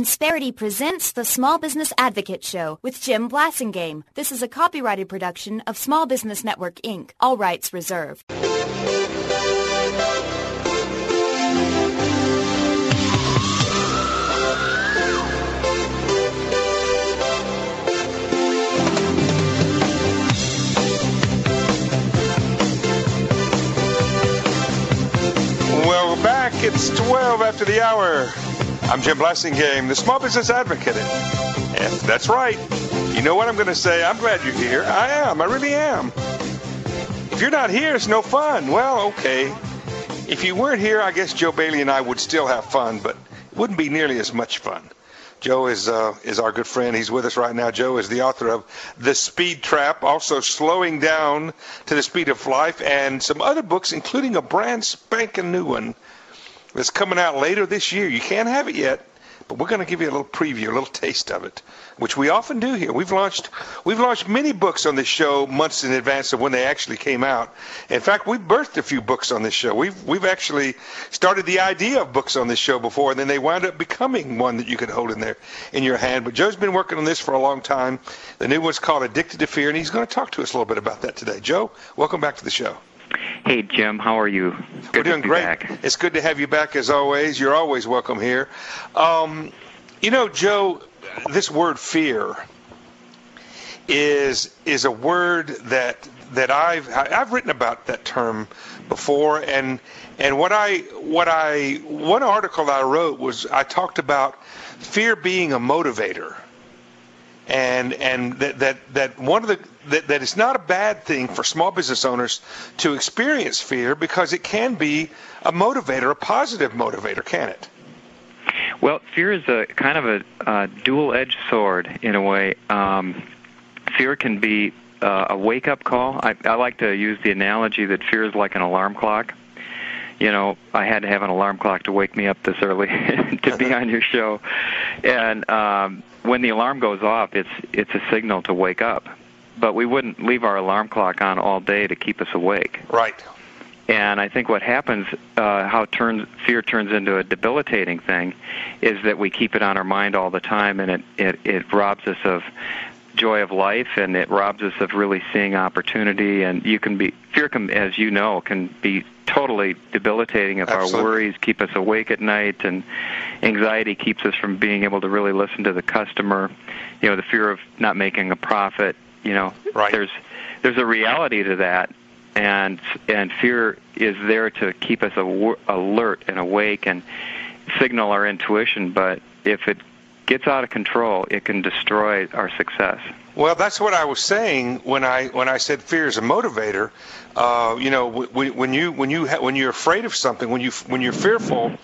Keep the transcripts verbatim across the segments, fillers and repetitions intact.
Insperity presents the Small Business Advocate Show with Jim Blasingame. This is a copyrighted production of Small Business Network, Incorporated. All rights reserved. Well, we're back. It's twelve after the hour. I'm Jim Blasingame, the Small Business Advocate. And that's right. You know what I'm going to say? I'm glad you're here. I am. I really am. If you're not here, it's no fun. Well, okay. If you weren't here, I guess Joe Bailey and I would still have fun, but it wouldn't be nearly as much fun. Joe is uh, is our good friend. He's with us right now. Joe is the author of The Speed Trap, also Slowing Down to the Speed of Life, and some other books, including a brand spanking new one that's coming out later this year. You can't have it yet, but we're going to give you a little preview, a little taste of it, which we often do here. We've launched we've launched many books on this show months in advance of when they actually came out. In fact, we've birthed a few books on this show. We've we've actually started the idea of books on this show before, and then they wound up becoming one that you could hold in there in your hand. But Joe's been working on this for a long time. The new one's called Addicted to Fear, and he's going to talk to us a little bit about that today. Joe, welcome back to the show. Hey, Jim, how are you? Good We're doing to be great. Back. It's good to have you back as always. You're always welcome here. Um, you know, Joe, this word fear is is a word that that I've I've written about that term before, and and what I what I one article I wrote was I talked about fear being a motivator. And and that, that that one of the that, that it's not a bad thing for small business owners to experience fear, because it can be a motivator, a positive motivator, can it? Well, fear is a kind of a, a dual-edged sword in a way. Um, fear can be uh, a wake-up call. I, I like to use the analogy that fear is like an alarm clock. You know, I had to have an alarm clock to wake me up this early to be on your show. And um, when the alarm goes off, it's it's a signal to wake up. But we wouldn't leave our alarm clock on all day to keep us awake. Right. And I think what happens, uh, how turns, fear turns into a debilitating thing, is that we keep it on our mind all the time, and it, it, it robs us of joy of life, and it robs us of really seeing opportunity. And you can be fear, can, as you know, can be totally debilitating if Absolutely. Our worries keep us awake at night, and anxiety keeps us from being able to really listen to the customer. You know, the fear of not making a profit. You know, right. there's there's a reality to that, and and fear is there to keep us aw- alert and awake and signal our intuition. But if it gets out of control, it can destroy our success. Well, that's what I was saying when I when I said fear is a motivator. Uh, you know, when, when you when you ha- when you're afraid of something, when you when you're fearful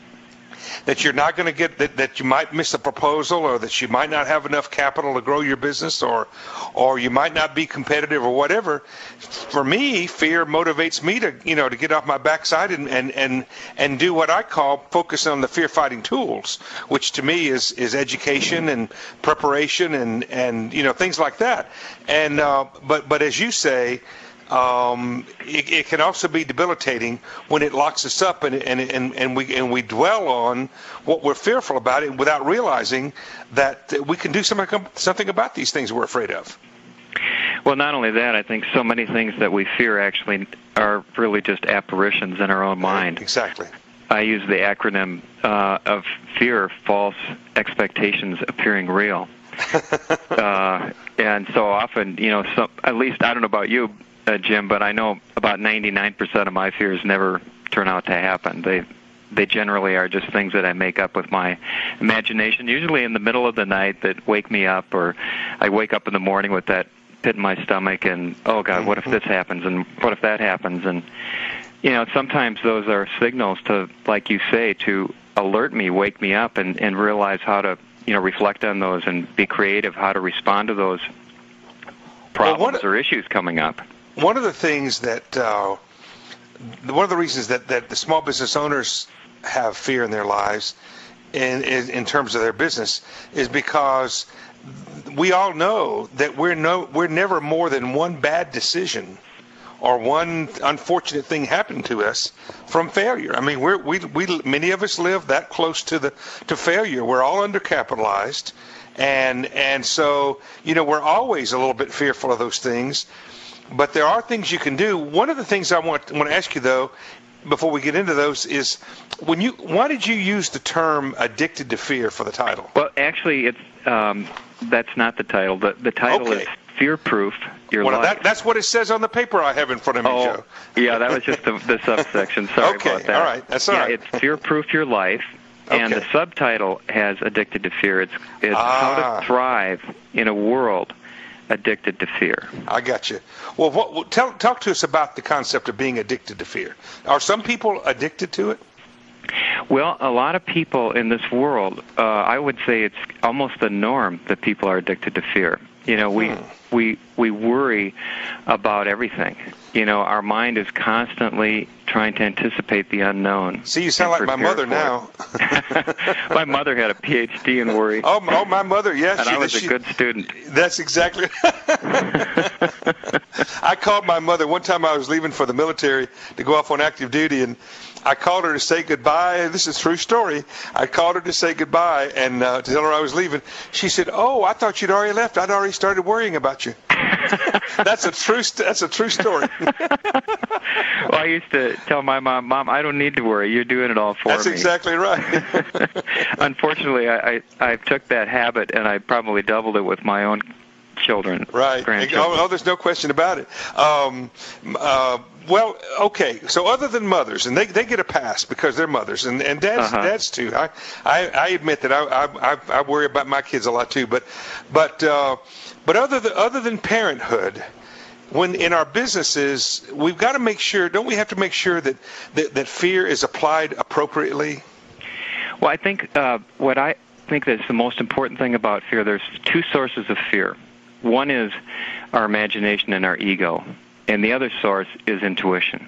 that you're not going to get that, that you might miss a proposal, or that you might not have enough capital to grow your business, or or you might not be competitive, or whatever. For me, fear motivates me to you know to get off my backside and and and, and do what I call focus on the fear fighting tools, which to me is is education and preparation and and you know things like that. And uh, but but as you say. Um, it, it can also be debilitating when it locks us up and, and and and we and we dwell on what we're fearful about it without realizing that we can do something something about these things we're afraid of. Well, not only that, I think so many things that we fear actually are really just apparitions in our own mind. Exactly. I use the acronym uh, of fear, false expectations appearing real. uh, and so often, you know, so, at least I don't know about you, Uh, Jim, but I know about ninety-nine percent of my fears never turn out to happen. They they generally are just things that I make up with my imagination, usually in the middle of the night, that wake me up, or I wake up in the morning with that pit in my stomach and, oh, God, what if this happens, and what if that happens? And, you know, sometimes those are signals to, like you say, to alert me, wake me up, and, and realize how to, you know, reflect on those and be creative, how to respond to those problems well, what, or issues coming up. One of the things that, uh, one of the reasons that, that the small business owners have fear in their lives, in, in in terms of their business, is because we all know that we're no we're never more than one bad decision or one unfortunate thing happened to us from failure. I mean, we're, we we many of us live that close to the to failure. We're all undercapitalized, and and so you know we're always a little bit fearful of those things. But there are things you can do. One of the things I want want to ask you though, before we get into those, is when you why did you use the term "addicted to fear" for the title? Well, actually, it's um, that's not the title. The the title Okay. is Fear-Proof Your Well, Life. that, that's what it says on the paper I have in front of me, oh, Joe. yeah, that was just the, the subsection. Sorry Okay, about that. all right, that's all yeah, right. It's Fear-Proof Your Life, and Okay. the subtitle has Addicted to Fear. It's it's Ah. how to thrive in a world addicted to fear. I got you. Well, what, what, tell, talk to us about the concept of being addicted to fear. Are some people addicted to it? Well, a lot of people in this world, uh, I would say it's almost the norm that people are addicted to fear. You know, we Hmm. we we worry about everything. You know, our mind is constantly trying to anticipate the unknown. See, you sound like and my prepare mother for now. it. My mother had a P H D in worry, Oh, my- oh, my mother, yes. and she, I was she, a good student. That's exactly. I called my mother one time. I was leaving for the military to go off on active duty, and I called her to say goodbye. This is a true story. I called her to say goodbye and uh, to tell her I was leaving. She said, "Oh, I thought you'd already left. I'd already started worrying about you." That's a true. St- that's a true story. Well, I used to tell my mom, "Mom, I don't need to worry. You're doing it all for That's me." exactly right. Unfortunately, I, I I took that habit and I probably doubled it with my own children, Right. grandchildren. Oh, oh, there's no question about it. Um, uh, well, okay. So other than mothers, and they they get a pass because they're mothers, and and dads Uh-huh. dads too. I, I I admit that I I I worry about my kids a lot too. But but uh, but other than other than parenthood, when in our businesses, we've got to make sure. Don't we have to make sure that that, that fear is applied appropriately? Well, I think uh, what I think that's the most important thing about fear. There's two sources of fear. One is our imagination and our ego, and the other source is intuition.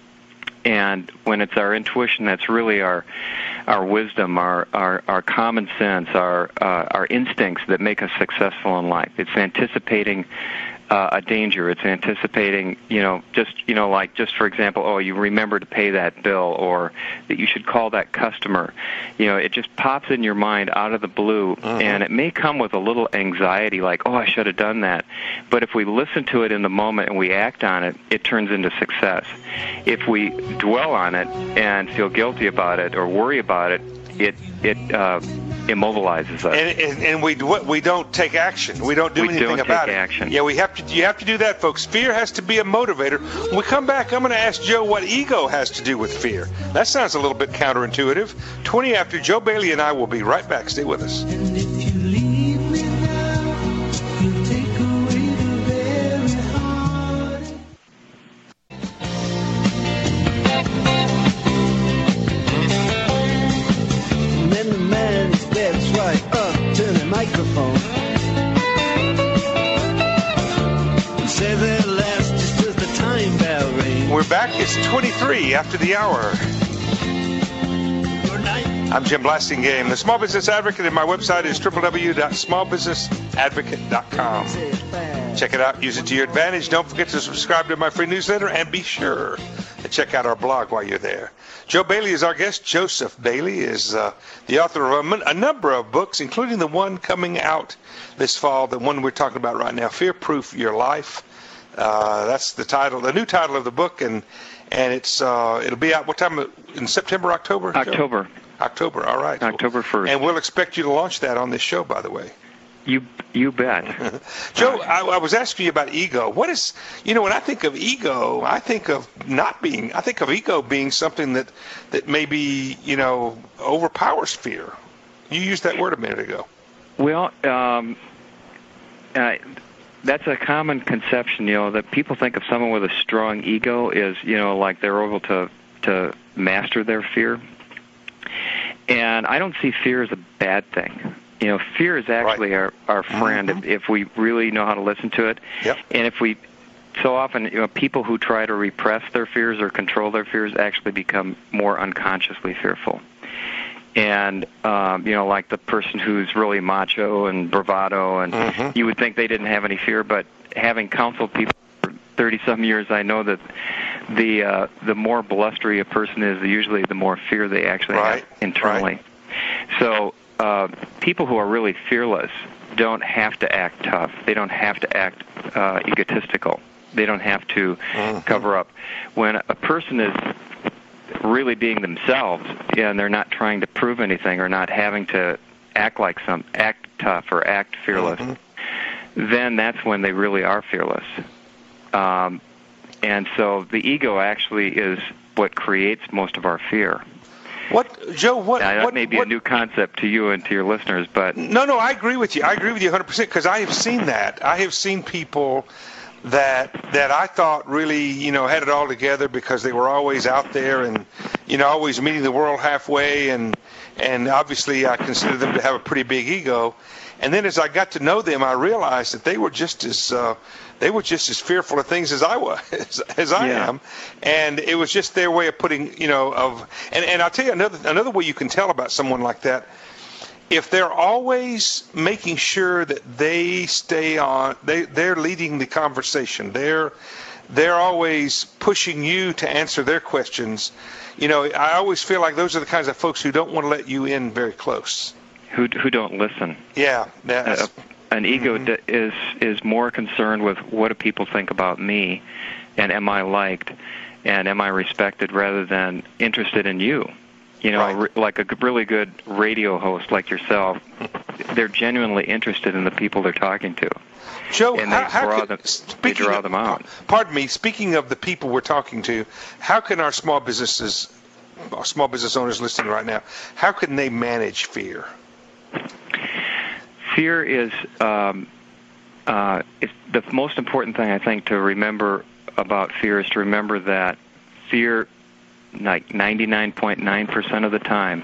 And when it's our intuition, that's really our our wisdom, our our, our common sense, our uh, our instincts that make us successful in life. It's anticipating uh, a danger. It's anticipating, you know, just you know, like just for example, oh, you remember to pay that bill, or that you should call that customer. You know, it just pops in your mind out of the blue, Uh-huh. and it may come with a little anxiety, like, oh, I should have done that. But if we listen to it in the moment and we act on it, it turns into success. If we dwell on it and feel guilty about it or worry about it, it it uh, immobilizes us. And, and, and we we don't take action. We don't do We anything don't about take it. action. Yeah, we have to. You have to do that, folks. Fear has to be a motivator. When we come back, I'm going to ask Joe what ego has to do with fear. That sounds a little bit counterintuitive. twenty after, Joe Bailey and I will be right back. Stay with us. And if you leave me now, you take away the very heart. And then the man steps right up to the microphone. And says at last, just as the time bell rings. We're back. It's twenty-three after the hour. Good night. I'm Jim Blasingame, the Small Business Advocate, and my website is w w w dot small business advocate dot com. Say it fast. Check it out. Use it to your advantage. Don't forget to subscribe to my free newsletter, and be sure to check out our blog while you're there. Joe Bailey is our guest. Joseph Bailey is uh, the author of a, mon- a number of books, including the one coming out this fall, the one we're talking about right now, Fear-Proof Your Life. Uh, that's the title, the new title of the book, and and it's uh, it'll be out what time in September, October? Joe? October. October. All right. October first. And we'll expect you to launch that on this show, by the way. You you bet. Joe, I, I was asking you about ego. What is, you know, when I think of ego, I think of not being, I think of ego being something that, that maybe, you know, overpowers fear. You used that word a minute ago. Well, um, uh, that's a common conception, you know, that people think of someone with a strong ego is, you know, like they're able to to master their fear. And I don't see fear as a bad thing. You know, fear is actually Right. our, our friend Mhm. if, if we really know how to listen to it. Yep. And if we, so often, you know, people who try to repress their fears or control their fears actually become more unconsciously fearful. And, um, you know, like the person who's really macho and bravado, and Mhm. you would think they didn't have any fear, but having counseled people for thirty-some years, I know that the uh, the more blustery a person is, usually the more fear they actually right. have internally. Right. So uh, people who are really fearless don't have to act tough. They don't have to act uh, egotistical. They don't have to mm-hmm. cover up. When a person is really being themselves and they're not trying to prove anything or not having to act like some, act tough or act fearless, mm-hmm. then that's when they really are fearless. Um, and so the ego actually is what creates most of our fear. What, Joe, what... Now, that what, may be what, a new concept to you and to your listeners, but... No, no, I agree with you. I agree with you one hundred percent because I have seen that. I have seen people that that I thought really, you know, had it all together because they were always out there and, you know, always meeting the world halfway, and and obviously I consider them to have a pretty big ego. And then as I got to know them, I realized that they were just as uh, they were just as fearful of things as I was, as, as I yeah. am, and it was just their way of putting, you know, of. And, and I'll tell you another another way you can tell about someone like that. If they're always making sure that they stay on, they they're leading the conversation. They're they're always pushing you to answer their questions. You know, I always feel like those are the kinds of folks who don't want to let you in very close. Who who don't listen. Yeah, that's, uh, an ego mm-hmm. d- is is more concerned with what do people think about me, and am I liked, and am I respected, rather than interested in you. You know, right. re- like a g- really good radio host like yourself, they're genuinely interested in the people they're talking to. Joe, and they how, how draw can, them, they draw of, them out. Pardon me. Speaking of the people we're talking to, how can our small businesses, our small business owners listening right now, how can they manage fear? Fear is um, uh, it's the most important thing, I think, to remember about fear is to remember that fear, like ninety-nine point nine percent of the time,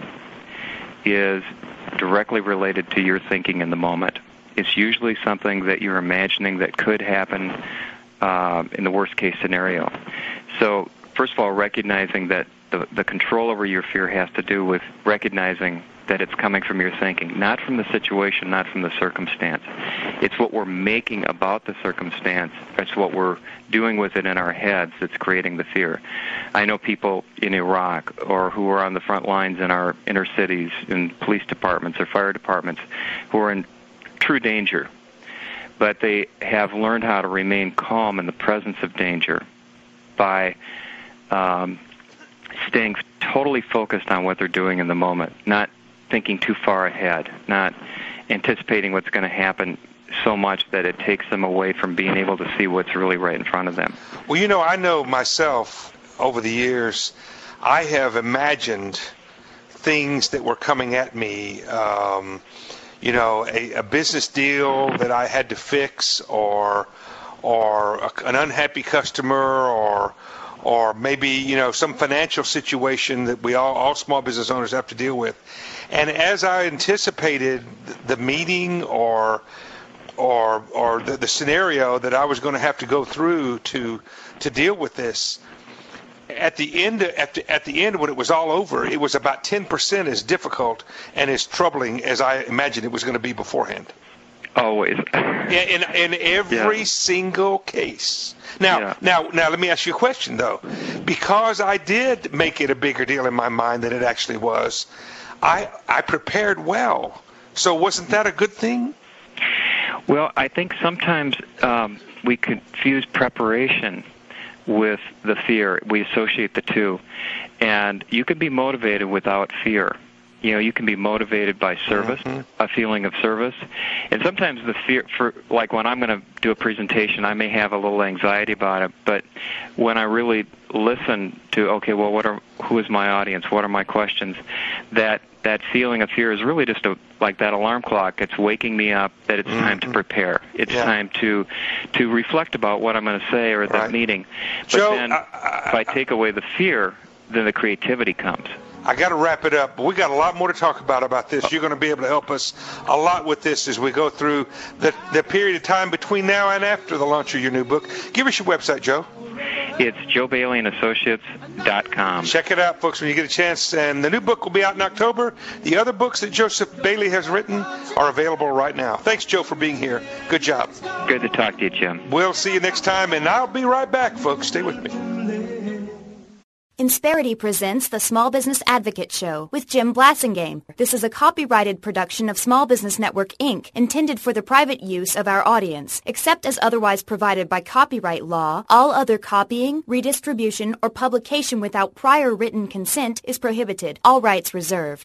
is directly related to your thinking in the moment. It's usually something that you're imagining that could happen uh, in the worst-case scenario. So, first of all, recognizing that the, the control over your fear has to do with recognizing that it's coming from your thinking, not from the situation, not from the circumstance. It's what we're making about the circumstance. It's what we're doing with it in our heads that's creating the fear. I know people in Iraq or who are on the front lines in our inner cities, in police departments or fire departments, who are in true danger, but they have learned how to remain calm in the presence of danger by um, staying totally focused on what they're doing in the moment, not thinking too far ahead, not anticipating what's going to happen so much that it takes them away from being able to see what's really right in front of them. Well, you know, I know myself over the years, I have imagined things that were coming at me, um, you know, a, a business deal that I had to fix, or or a, an unhappy customer, or or maybe, you know, some financial situation that we all, all small business owners have to deal with. And as I anticipated the meeting or or or the, the scenario that I was going to have to go through to to deal with this, at the end at the, at the end when it was all over, it was about ten percent as difficult and as troubling as I imagined it was going to be beforehand. Always. In, in, in every yeah. single case. Now, yeah. now, now, let me ask you a question, though. Because I did make it a bigger deal in my mind than it actually was, I I prepared well. So wasn't that a good thing? Well, I think sometimes um, we confuse preparation with the fear. We associate the two. And you can be motivated without fear. You know, you can be motivated by service, mm-hmm. a feeling of service. And sometimes the fear, for like when I'm going to do a presentation, I may have a little anxiety about it. But when I really listen to, okay, well, what are, who is my audience? What are my questions? That that feeling of fear is really just a, like that alarm clock. It's waking me up that it's mm-hmm. time to prepare. It's yeah. time to to reflect about what I'm going to say or at right. that meeting. But Joe, then I, I, if I take away the fear, then the creativity comes. I got to wrap it up, but we got a lot more to talk about about this. You're going to be able to help us a lot with this as we go through the, the period of time between now and after the launch of your new book. Give us your website, Joe. It's joe bailey and associates dot com. Check it out, folks, when you get a chance. And the new book will be out in October. The other books that Joseph Bailey has written are available right now. Thanks, Joe, for being here. Good job. Good to talk to you, Jim. We'll see you next time, and I'll be right back, folks. Stay with me. Insperity presents the Small Business Advocate Show with Jim Blasingame. This is a copyrighted production of Small Business Network, Incorporated, intended for the private use of our audience. Except as otherwise provided by copyright law, all other copying, redistribution, or publication without prior written consent is prohibited. All rights reserved.